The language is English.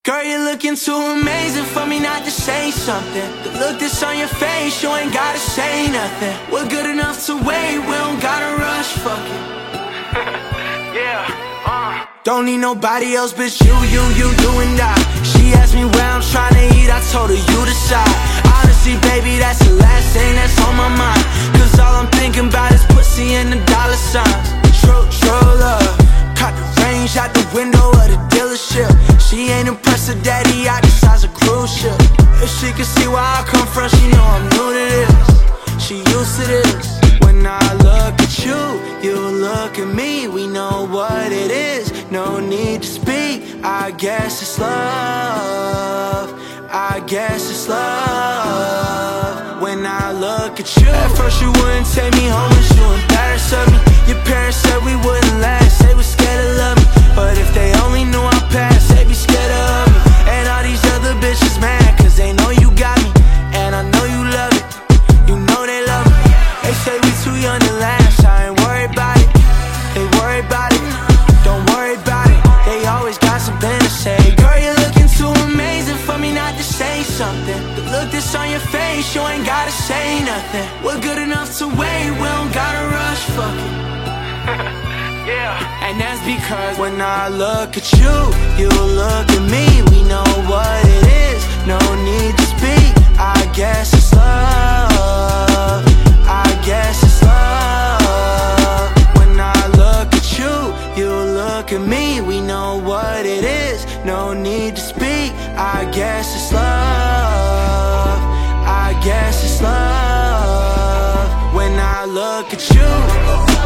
Girl, you're looking too amazing for me not to say something. The look that's on your face, you ain't gotta say nothing. We're good enough to wait, we don't gotta rush, fuck it. Don't need nobody else but you and I. She asked me where I'm trying to eat, I told her you decide. Honestly, baby, that's the last thing that's on my mind. Cause all I'm thinking about is pussy and the dollar signs. True love, caught the range out the window of the dealership. She ain't impressed her daddy out the size of cruise ship. If she could see where I come from, she know I'm new to this. She used to this. When I look at you, you look at me. We know what it is, no need to speak. I guess it's love, I guess it's love. When I look at you, at first you wouldn't take me home and you embarrassed of me. Your parents said we wouldn't last, they were scared to love me. But if they only knew our past, they'd be scared of me. And all these other bitches mad, cause they know you got me. And I know you love it, you know they love me. They say we too young to last, I ain't worried about it. They worry about it, don't worry about it. They always got something to say. Girl, you're looking too amazing for me not to say something. The look that's on your face, you ain't gotta say nothing. We're good enough to wait, we don't gotta rush, fuck it. And that's because when I look at you, you look at me. We know what it is, no need to speak. I guess it's love, I guess it's love. When I look at you, you look at me. We know what it is, no need to speak. I guess it's love, I guess it's love. When I look at you.